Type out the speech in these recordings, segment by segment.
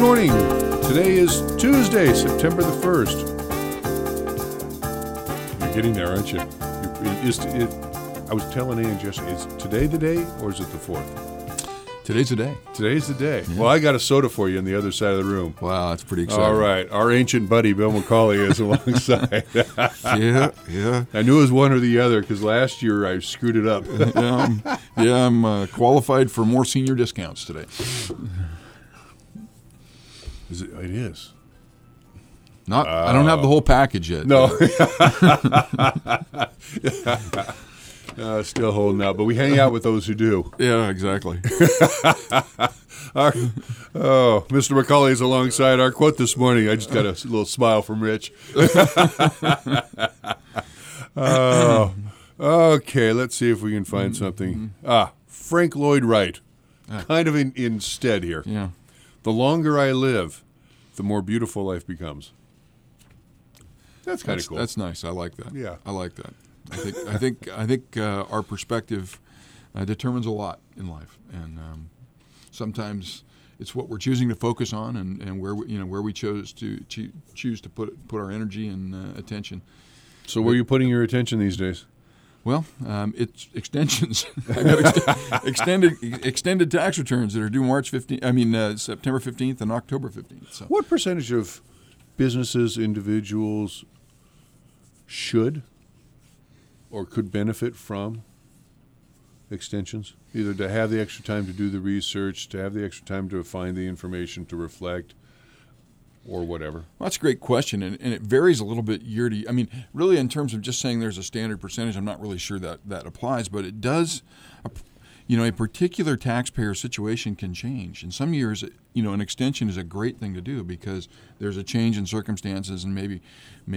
morning. Today is Tuesday, September the 1st. You're getting there, aren't you? I was telling Ann yesterday, is today the day or is it the 4th? Today's the day. Today's the day. Yeah. Well, I got a soda for you on the other side of the room. Wow, that's pretty exciting. All right. Our ancient buddy, Bill McCauley, is alongside. Yeah. I knew it was one or the other because last year I screwed it up. I'm qualified for more senior discounts today. It is. I don't have the whole package yet. No. Still holding out, but we hang out with those who do. Yeah, exactly. Mr. McCauley is alongside. Our quote this morning, I just got a little smile from Rich. Okay, let's see if we can find something. Frank Lloyd Wright, kind of instead here. Yeah. The longer I live, the more beautiful life becomes. That's kind of cool. That's nice. I like that. Yeah. I like that. I think our perspective determines a lot in life, and sometimes it's what we're choosing to focus on, and where we choose to put our energy and attention. So, where are you putting your attention these days? Well, it's extensions. I got extended tax returns that are due September 15th and October 15th. So. What percentage of businesses, individuals should or could benefit from extensions? Either to have the extra time to do the research, to have the extra time to find the information, to reflect, or whatever? Well, that's a great question, and it varies a little bit year to year. I mean, really, in terms of just saying there's a standard percentage, I'm not really sure that applies, but it does. A particular taxpayer situation can change. In some years, an extension is a great thing to do because there's a change in circumstances, and maybe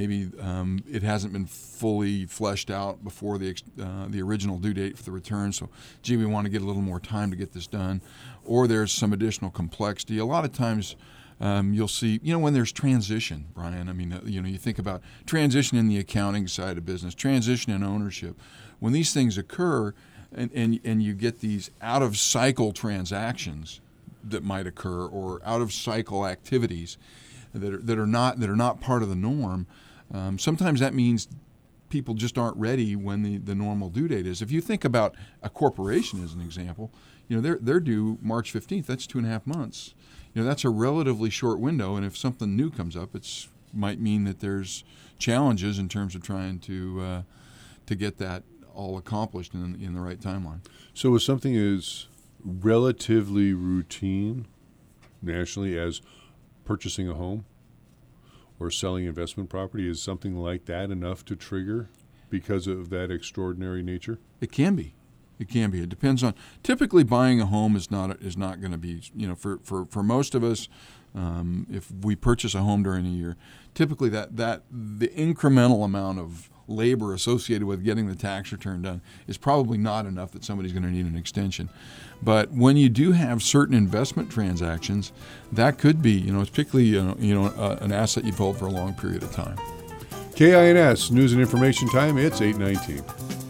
it hasn't been fully fleshed out before the original due date for the return. So, we want to get a little more time to get this done, or there's some additional complexity. A lot of times, you'll see, when there's transition, Brian. I mean, you think about transition in the accounting side of business, transition in ownership. When these things occur, and you get these out-of-cycle transactions that might occur, or out-of-cycle activities that are not part of the norm. Sometimes that means people just aren't ready when the normal due date is. If you think about a corporation as an example, they're due March 15th. That's 2.5 months. That's a relatively short window, and if something new comes up, it might mean that there's challenges in terms of trying to get that all accomplished in the right timeline. So if something is relatively routine nationally as purchasing a home or selling investment property, is something like that enough to trigger because of that extraordinary nature? It can be. It depends on. Typically, buying a home is not going to be. For most of us, if we purchase a home during a year, typically that the incremental amount of labor associated with getting the tax return done is probably not enough that somebody's going to need an extension. But when you do have certain investment transactions, that could be, it's particularly an asset you've held for a long period of time. KINS News and Information Time. It's 8:19.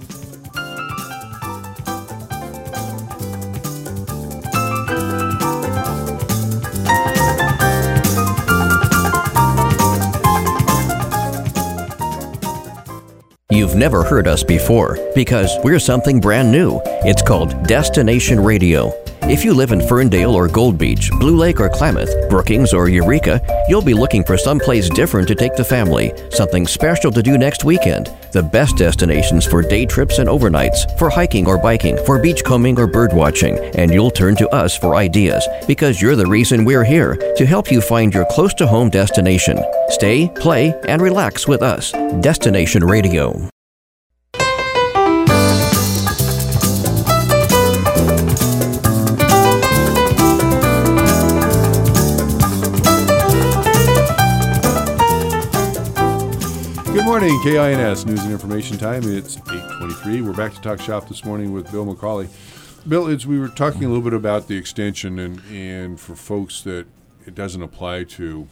You've never heard us before because we're something brand new. It's called Destination Radio. If you live in Ferndale or Gold Beach, Blue Lake or Klamath, Brookings or Eureka, you'll be looking for someplace different to take the family, something special to do next weekend. The best destinations for day trips and overnights, for hiking or biking, for beachcombing or bird watching, and you'll turn to us for ideas because you're the reason we're here, to help you find your close-to-home destination. Stay, play, and relax with us. Destination Radio. Good morning, KINS News and Information Time. It's 8:23. We're back to talk shop this morning with Bill McCauley. Bill, we were talking a little bit about the extension, and for folks that it doesn't apply to,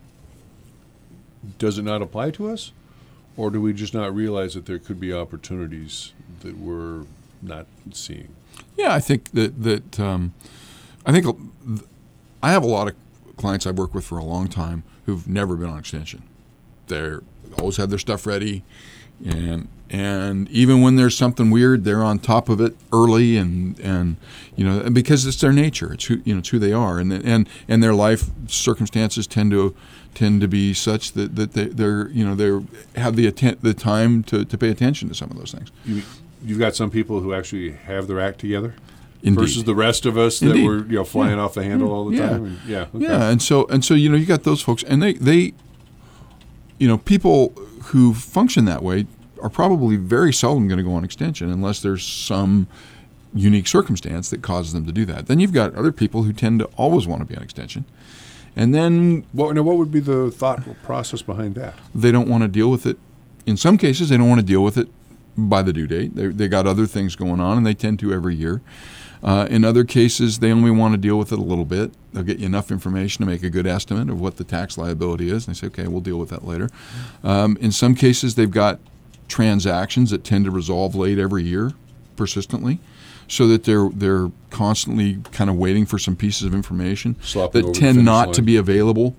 does it not apply to us? Or do we just not realize that there could be opportunities that we're not seeing? Yeah, I think I have a lot of clients I've worked with for a long time who've never been on extension. They're always have their stuff ready, and even when there's something weird, they're on top of it early, and because it's their nature. It's who they are, and their life circumstances tend to be such that they have the time to pay attention to some of those things. You've got some people who actually have their act together. Indeed. Versus the rest of us that Indeed. were flying off the handle all the time. And so you got those folks, and they people who function that way are probably very seldom going to go on extension unless there's some unique circumstance that causes them to do that. Then you've got other people who tend to always want to be on extension, and then what would be the thought process behind that? They don't want to deal with it. In some cases, they don't want to deal with it by the due date. They got other things going on, and they tend to every year. In other cases, they only want to deal with it a little bit. They'll get you enough information to make a good estimate of what the tax liability is, and they say, okay, we'll deal with that later. In some cases, they've got transactions that tend to resolve late every year persistently, so that they're constantly kind of waiting for some pieces of information that tend not to be available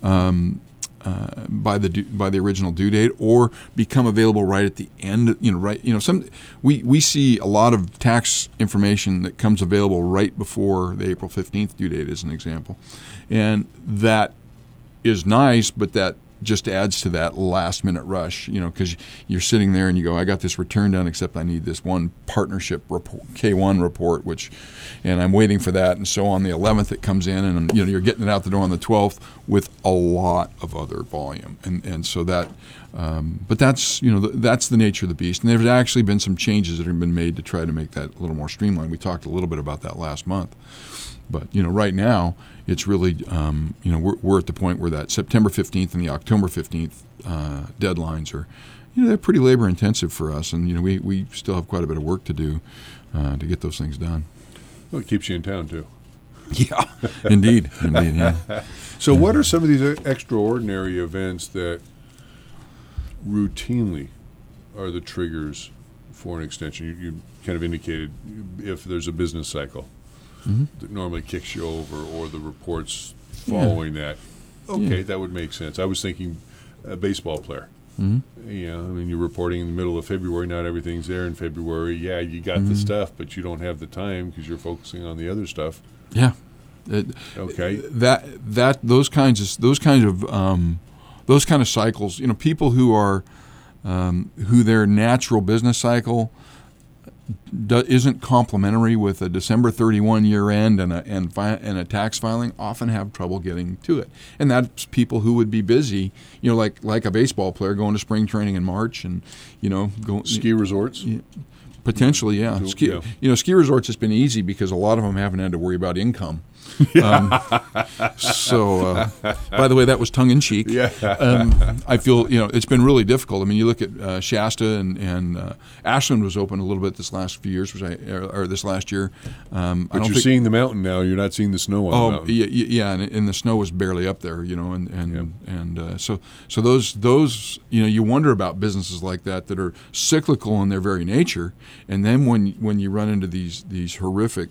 by the original due date, or become available right at the end. We see a lot of tax information that comes available right before the April 15th due date, as an example, and that is nice, but that just adds to that last minute rush, because you're sitting there and you go, I got this return done, except I need this one partnership report, K1 report, and I'm waiting for that. And so on the 11th it comes in, and you're getting it out the door on the 12th with a lot of other volume. And so that, but that's the nature of the beast. And there's actually been some changes that have been made to try to make that a little more streamlined. We talked a little bit about that last month. But right now it's really we're at the point where that September 15th and the October 15th deadlines are they're pretty labor intensive for us, and we still have quite a bit of work to do to get those things done. Well, it keeps you in town too. Yeah, indeed, yeah. So what are some of these extraordinary events that routinely are the triggers for an extension? You kind of indicated if there's a business cycle. Mm-hmm. That normally kicks you over, or the reports following that. Okay, that would make sense. I was thinking a baseball player. Mm-hmm. You're reporting in the middle of February. Not everything's there in February. Yeah, you got the stuff, but you don't have the time because you're focusing on the other stuff. Yeah. Okay. Those kinds of cycles. People who are who their natural business cycle isn't complementary with a December 31 year end and a tax filing often have trouble getting to it. And that's people who would be busy, like a baseball player going to spring training in March and ski resorts. Potentially, yeah. Ski resorts has been easy because a lot of them haven't had to worry about income. So, by the way, that was tongue in cheek. Yeah. I feel it's been really difficult. You look at Shasta and Ashland was open a little bit this last few years, or this last year. But you're seeing the mountain now. You're not seeing the snow on the mountain. Yeah, and the snow was barely up there. So those you wonder about businesses like that are cyclical in their very nature, and then when you run into these horrific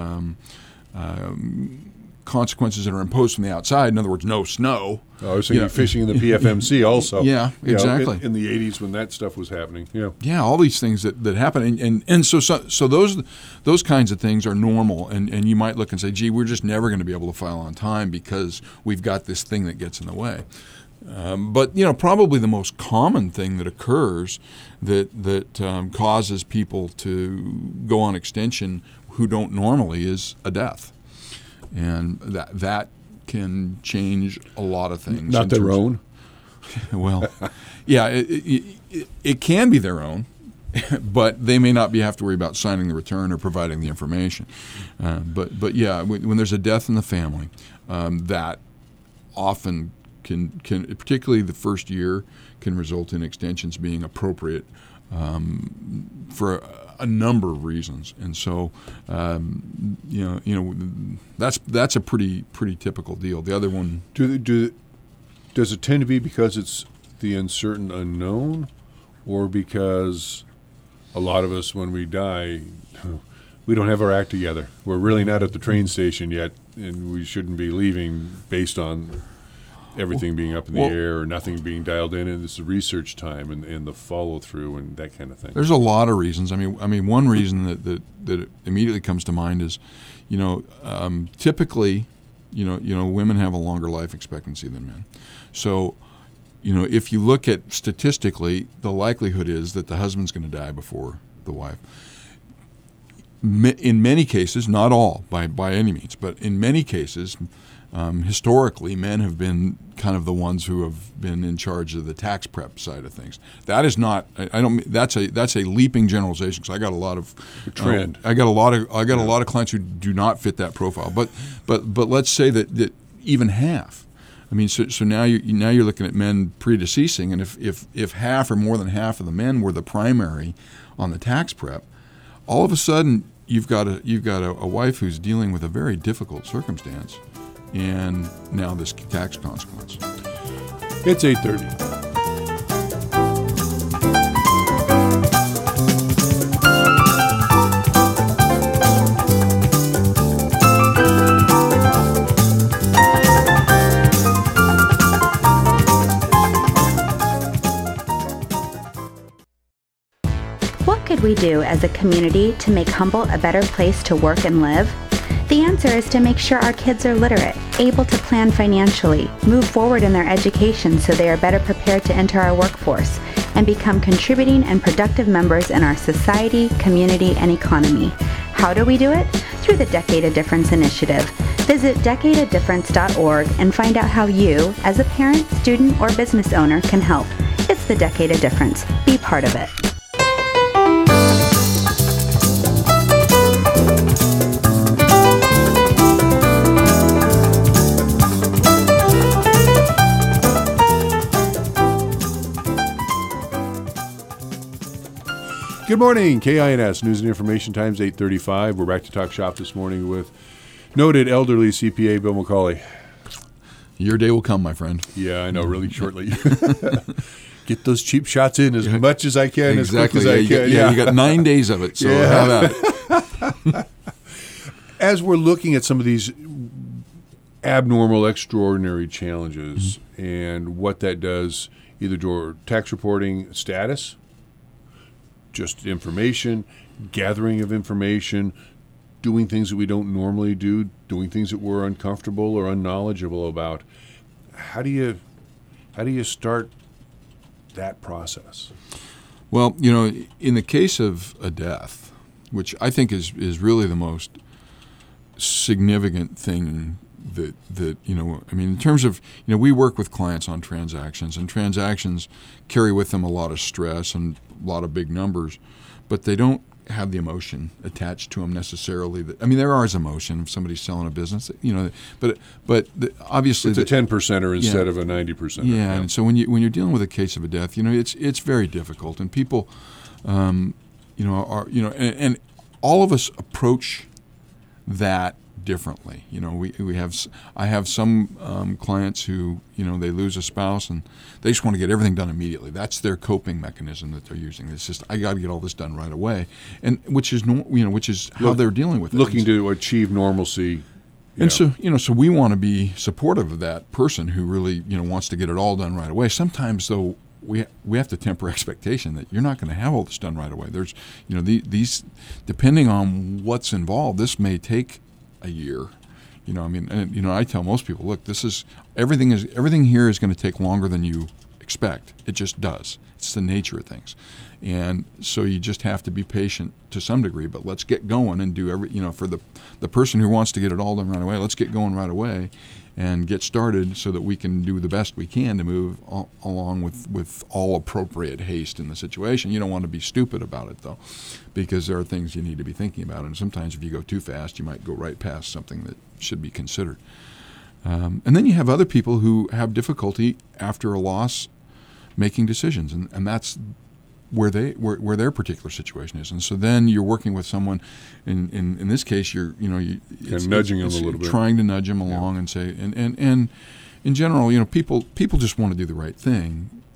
consequences that are imposed from the outside. In other words, no snow. I was thinking fishing in the PFMC also. Yeah, exactly. In the 80s when that stuff was happening. Yeah. Yeah, all these things that happen. And so those kinds of things are normal. And you might look and say, gee, we're just never going to be able to file on time because we've got this thing that gets in the way. But probably the most common thing that occurs that causes people to go on extension who don't normally is a death, and that can change a lot of things. Not their own. Well, yeah, it can be their own, but they may not have to worry about signing the return or providing the information. But yeah, when there's a death in the family, that often can particularly the first year can result in extensions being appropriate for a number of reasons, and so that's a pretty typical deal. The other one, does it tend to be because it's the uncertain unknown, or because a lot of us when we die, we don't have our act together. We're really not at the train station yet, and we shouldn't be leaving based on everything being up in the air or nothing being dialed in, and it's the research time and the follow-through and that kind of thing. There's a lot of reasons. I mean, one reason that immediately comes to mind is, typically, women have a longer life expectancy than men. So, if you look at statistically, the likelihood is that the husband's going to die before the wife. In many cases, not all by any means, but in many cases, historically, men have been kind of the ones who have been in charge of the tax prep side of things. That is not. I don't. That's a leaping generalization, because I got a lot of trend. I got a lot of clients who do not fit that profile. But let's say that even half. I mean, so now you're looking at men predeceasing, and if half or more than half of the men were the primary on the tax prep, all of a sudden you've got a wife who's dealing with a very difficult circumstance, and now this tax consequence. It's 8:30. What could we do as a community to make Humboldt a better place to work and live? The answer is to make sure our kids are literate, able to plan financially, move forward in their education so they are better prepared to enter our workforce, and become contributing and productive members in our society, community, and economy. How do we do it? Through the Decade of Difference initiative. Visit decadeofdifference.org and find out how you, as a parent, student, or business owner, can help. It's the Decade of Difference. Be part of it. Good morning, KINS News and Information Times, 8:35. We're back to talk shop this morning with noted elderly CPA Bill McCauley. Your day will come, my friend. Yeah, I know, really shortly. Get those cheap shots in as much as I can, exactly. as quick as I can. You got 9 days of it, so have at it. As we're looking at some of these abnormal, extraordinary challenges and what that does either to tax reporting status, just information, gathering of information, doing things that we don't normally do, doing things that we're uncomfortable or unknowledgeable about. How do you start that process? Well, in the case of a death, which I think is really the most significant thing that in terms of, we work with clients on transactions, and transactions carry with them a lot of stress and a lot of big numbers, but they don't have the emotion attached to them necessarily. There is emotion if somebody's selling a business, but obviously it's a 10%er instead of a 90%. Yeah, and so when you're dealing with a case of a death, it's very difficult, and people, and all of us approach that differently. I have some clients who they lose a spouse and they just want to get everything done immediately. That's their coping mechanism that they're using. It's just, I got to get all this done right away, and which is how they're dealing with it. Looking to achieve normalcy. So we want to be supportive of that person who really wants to get it all done right away. Sometimes though, we have to temper expectation that you're not going to have all this done right away. There's these depending on what's involved, this may take a year. I tell most people, look, everything here is going to take longer than you expect. It just does. It's the nature of things. And so you just have to be patient to some degree, but let's get going and do for the person who wants to get it all done right away, let's get going right away and get started so that we can do the best we can to move along with all appropriate haste in the situation. You don't want to be stupid about it, though, because there are things you need to be thinking about. And sometimes if you go too fast, you might go right past something that should be considered. And then you have other people who have difficulty after a loss making decisions, and that's where their particular situation is. And so then you're working with someone, in this case, you're nudging them a little bit, trying to nudge them along and say, and in general, people just want to do the right thing,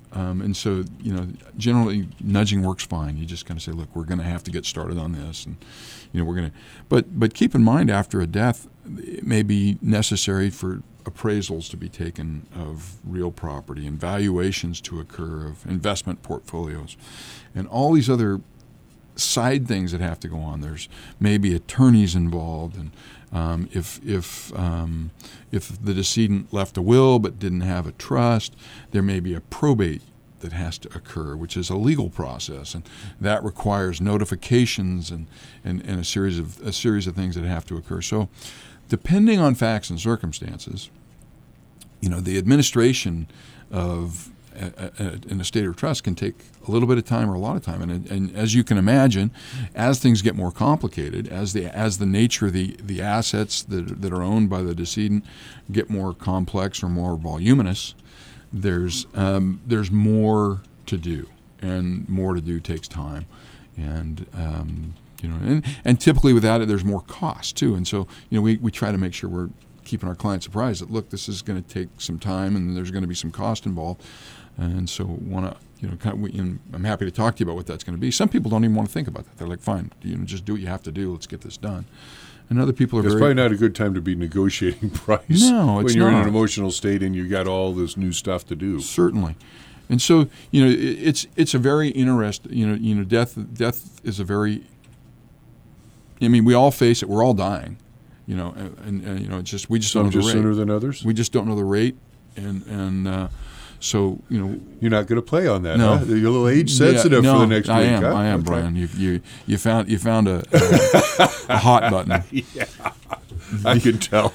And so, generally nudging works fine. You just kind of say, look, we're going to have to get started on this. And, we're going to, but keep in mind after a death, it may be necessary for appraisals to be taken of real property and valuations to occur of investment portfolios and all these other side things that have to go on. There's maybe attorneys involved, and if the decedent left a will but didn't have a trust, there may be a probate that has to occur, which is a legal process, and that requires notifications and a series of things that have to occur. So, depending on facts and circumstances, the administration of an estate or trust can take a little bit of time or a lot of time, and as you can imagine, as things get more complicated, as the nature of the assets that are owned by the decedent get more complex or more voluminous, there's more to do, and more to do takes time, and typically with that there's more cost too, and so we try to make sure we're keeping our clients surprised that, look, this is going to take some time and there's going to be some cost involved, and so I'm happy to talk to you about what that's going to be. Some people don't even want to think about that. They're like, fine, just do what you have to do. Let's get this done. And other people are It's probably not a good time to be negotiating price. No, it's when you're not. in an emotional state and you got all this new stuff to do. Certainly. And so, it's a very interesting, death is a very, we all face it. We're all dying, and it's just, we just don't know the rate. Some just sooner than others? We just don't know the rate. And so, You're not going to play on that, no. huh? You're a little age sensitive for the next week. I am, Okay. Brian. You found a hot button. Yeah, I can tell.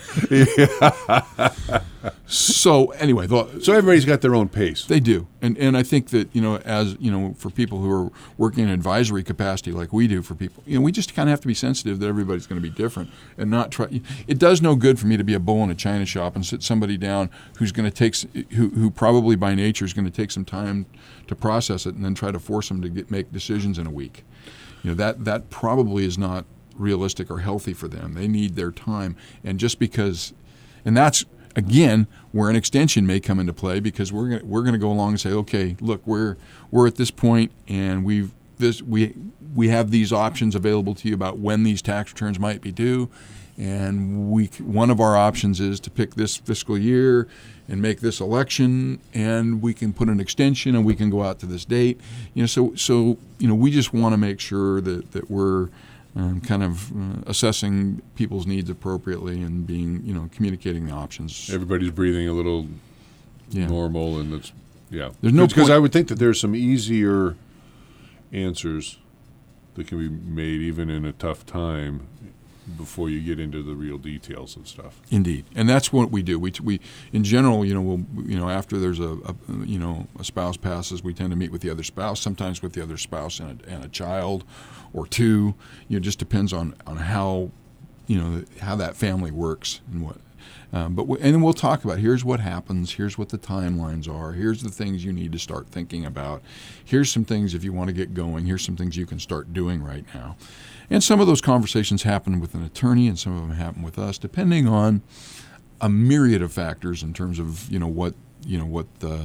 So anyway, so everybody's got their own pace. They do, and I think that as for people who are working in advisory capacity like we do for people, we just kind of have to be sensitive that everybody's going to be different and not try. It does no good for me to be a bull in a china shop and sit somebody down who's going to take who probably by nature is going to take some time to process it and then try to force them to make decisions in a week. That probably is not realistic or healthy for them. They need their time, and just because, and that's again where an extension may come into play, because we're going to go along and say, okay, look, we're at this point, and we have these options available to you about when these tax returns might be due, and one of our options is to pick this fiscal year and make this election, and we can put an extension and we can go out to this date. So we just want to make sure that we're assessing people's needs appropriately and being, communicating the options. Everybody's breathing a little normal, and it's There's no because I would think that there's some easier answers that can be made even in a tough time before you get into the real details of stuff. Indeed, and that's what we do. We in general, we'll after there's a spouse passes, we tend to meet with the other spouse, sometimes with the other spouse and a child or two. It just depends on how how that family works and what. And then we'll talk about, here's what happens, here's what the timelines are, here's the things you need to start thinking about, here's some things if you want to get going, here's some things you can start doing right now. And some of those conversations happen with an attorney, and some of them happen with us, depending on a myriad of factors in terms of what the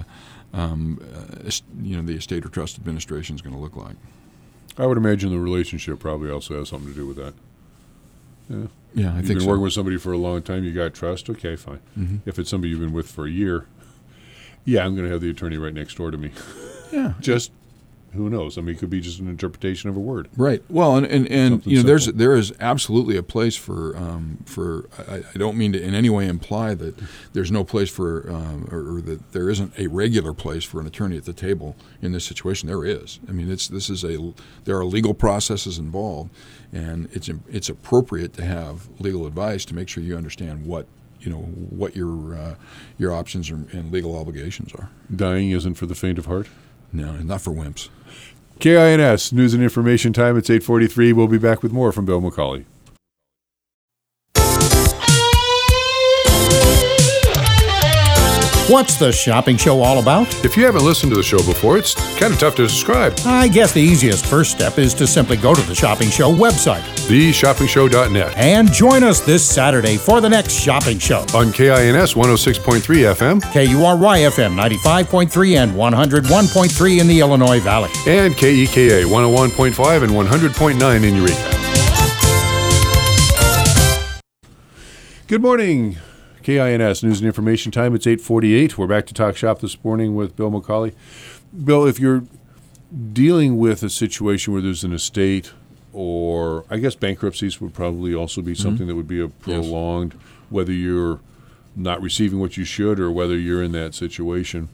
the estate or trust administration is going to look like. I would imagine the relationship probably also has something to do with that. Yeah, I think so. You've been working with somebody for a long time, you got trust, okay, fine. Mm-hmm. If it's somebody you've been with for a year, I'm going to have the attorney right next door to me. Yeah. Just, who knows? It could be just an interpretation of a word. Right. Well, and there is absolutely a place for I don't mean to in any way imply that there's no place for or that there isn't a regular place for an attorney at the table in this situation. There is. There are legal processes involved, and it's appropriate to have legal advice to make sure you understand what your options and legal obligations are. Dying isn't for the faint of heart? No, not for wimps. KINS, News and Information Time. It's 8:43. We'll be back with more from Bill McCauley. What's the shopping show all about? If you haven't listened to the show before, it's kind of tough to describe. I guess the easiest first step is to simply go to the Shopping Show website. TheShoppingShow.net. And join us this Saturday for the next Shopping Show. On KINS 106.3 FM. KURY FM 95.3 and 101.3 in the Illinois Valley. And KEKA 101.5 and 100.9 in Eureka. Good morning. KINS News and Information Time. It's 8:48. We're back to Talk Shop this morning with Bill McCauley. Bill, if you're dealing with a situation where there's an estate, or I guess bankruptcies would probably also be something that would be a prolonged, whether you're not receiving what you should or whether you're in that situation,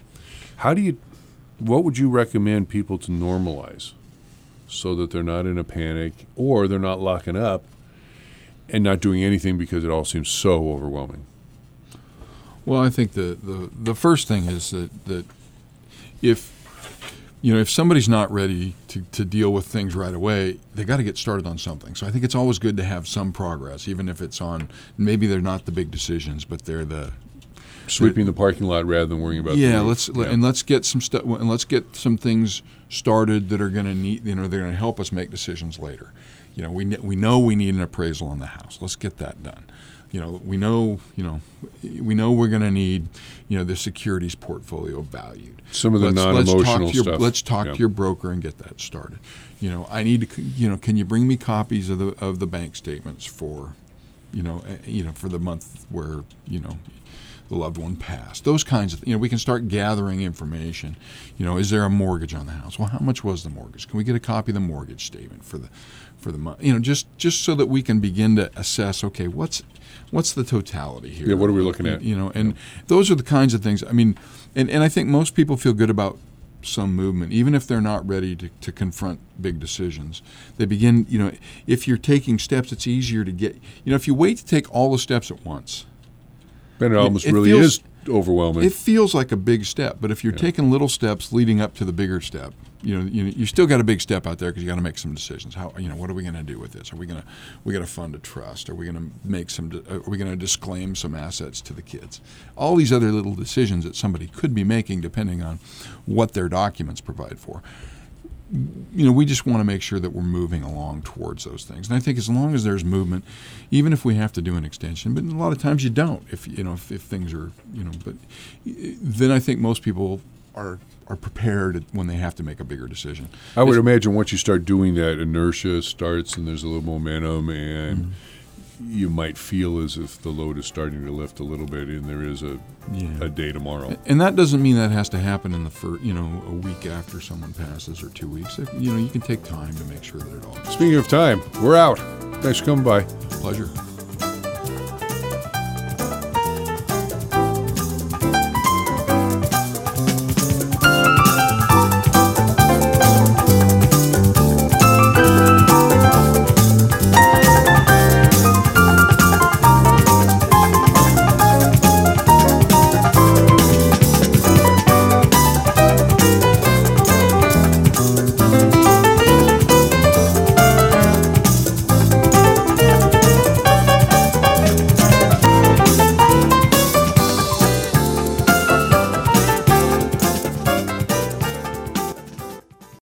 what would you recommend people to normalize so that they're not in a panic or they're not locking up and not doing anything because it all seems so overwhelming? Well, I think the first thing is that if somebody's not ready to deal with things right away, they got to get started on something. So I think it's always good to have some progress, even if it's on, maybe they're not the big decisions, but they're sweeping the parking lot rather than worrying about let's get some stuff, and let's get some things started that are going to need, they're going to help us make decisions later. We know we need an appraisal on the house. Let's get that done. We know we're going to need, the securities portfolio valued. Some of the non-emotional stuff. Let's talk to your broker and get that started. I need to, can you bring me copies of the bank statements for, for the month where, the loved one passed. Those kinds of, we can start gathering information. Is there a mortgage on the house? Well, how much was the mortgage? Can we get a copy of the mortgage statement for the month? Just so that we can begin to assess, okay, what's the totality here? Yeah, what are we looking at? And those are the kinds of things. I mean, and I think most people feel good about some movement, even if they're not ready to confront big decisions. They begin, if you're taking steps, it's easier to get, if you wait to take all the steps at once, then it almost really is overwhelming. It feels like a big step, but if you're taking little steps leading up to the bigger step, you still got a big step out there because you got to make some decisions. How, what are we going to do with this? Are we going to fund a trust? Are we going to are we going to disclaim some assets to the kids? All these other little decisions that somebody could be making depending on what their documents provide for. We just want to make sure that we're moving along towards those things. And I think as long as there's movement, even if we have to do an extension, but a lot of times you don't, if things are, but then I think most people are prepared when they have to make a bigger decision. I would imagine once you start doing that, inertia starts and there's a little momentum, and you might feel as if the load is starting to lift a little bit, and there is a day tomorrow. And that doesn't mean that has to happen in the first, a week after someone passes or 2 weeks. You can take time to make sure that it all. Speaking of time, we're out. Thanks for coming by. Pleasure.